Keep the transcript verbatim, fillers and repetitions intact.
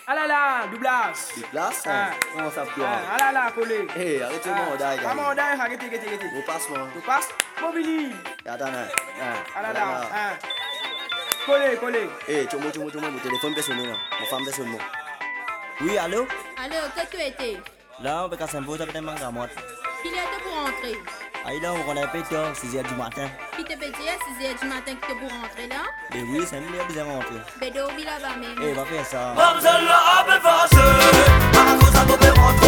Ah là là, doublage. Doublage? Ah. Comment ça peut? Ah là là, collé. Hé, arrêtez-moi, on d'aille. Ah, mon d'aille, arrêtez, arrêtez, arrêtez. Vous passe-moi. Tu passes? Mobili. Attends, Ah là là. Ah. Collé, collé. Hé, tu m'as, tu m'as, tu m'as, mon téléphone personne là. Mon femme personne moi. Oui, allô? Allô, que tu étais? Là, on peut casser un peu, ça peut être manque à moi. Qui était pour rentrer? Aïe là, on a pété à six heures du matin. Qui te peut dire à six heures du matin que tu pour rentrer là? Mais oui, c'est une heure besoin de rentrer. Bédo, oui là-bas même. Hé, va faire ça. Mademoiselle a fait fâcher, à cause de mon rentrer.